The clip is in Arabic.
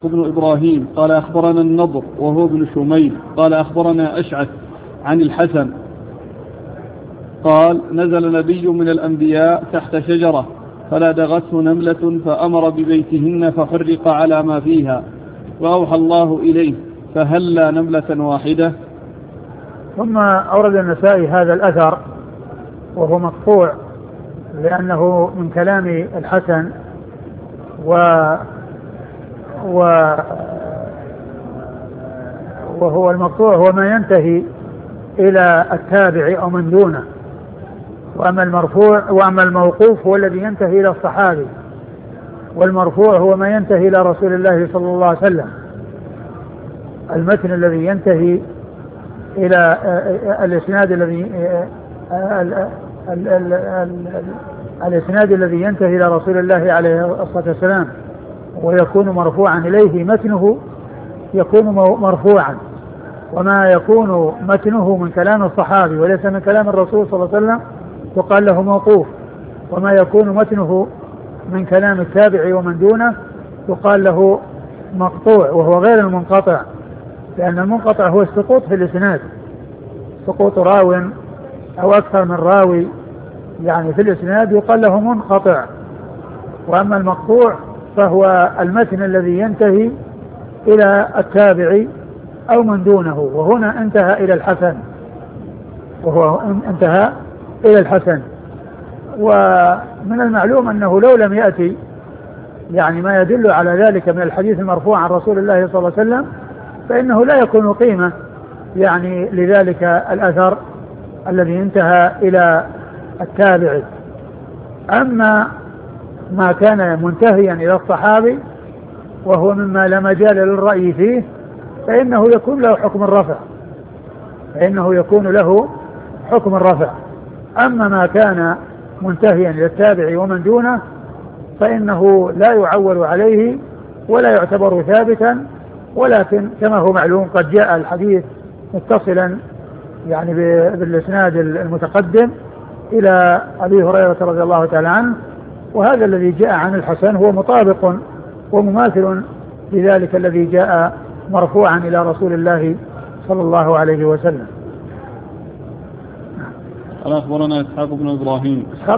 ابن إبراهيم قال أخبرنا النضر وهو ابن شميل قال أخبرنا أشعث عن الحسن قال نزل نبي من الأنبياء تحت شجرة فلدغته نملة فأمر ببيتهن فحرق على ما فيها وأوحى الله إليه فهلا نملة واحدة. ثم أورد النسائي هذا الأثر وهو مقطوع لأنه من كلام الحسن وهو المقطوع هو ما ينتهي إلى التابع أو من دونه، وأما الموقوف هو الذي ينتهي إلى الصحابي، والمرفوع هو ما ينتهي إلى رسول الله صلى الله عليه وسلم. المتن الذي ينتهي إلى الإسناد الذي ينتهي إلى رسول الله عليه الصلاة والسلام ويكون مرفوعا إليه متنه يكون مرفوعا، وما يكون متنه من كلام الصحابي وليس من كلام الرسول صلى الله عليه وسلم يقال له موقوف، وما يكون متنه من كلام التابع ومن دونه يقال له مقطوع وهو غير المنقطع، لأن المنقطع هو السقوط في الإسناد، سقوط راو أو أكثر من راوي يعني في الإسناد يقال له منقطع. وأما المقطوع فهو المتن الذي ينتهي إلى التابع أو من دونه، وهنا انتهى إلى الحسن، ومن المعلوم أنه لو لم يأتي يعني ما يدل على ذلك من الحديث المرفوع عن رسول الله صلى الله عليه وسلم فإنه لا يكون قيمة يعني لذلك الأثر الذي انتهى إلى التابع. أما ما كان منتهيا إلى الصحابي وهو مما لا مجال للرأي فيه فإنه يكون له حكم الرفع، أما ما كان منتهيا إلى التابع ومن دونه فإنه لا يعول عليه ولا يعتبر ثابتا، ولكن كما هو معلوم قد جاء الحديث متصلا يعني بالإسناد المتقدم إلى أبي هريرة رضي الله تعالى عنه، وهذا الذي جاء عن الحسن هو مطابق ومماثل لذلك الذي جاء مرفوعا إلى رسول الله صلى الله عليه وسلم. قال أخبرنا إسحاق بن إبراهيم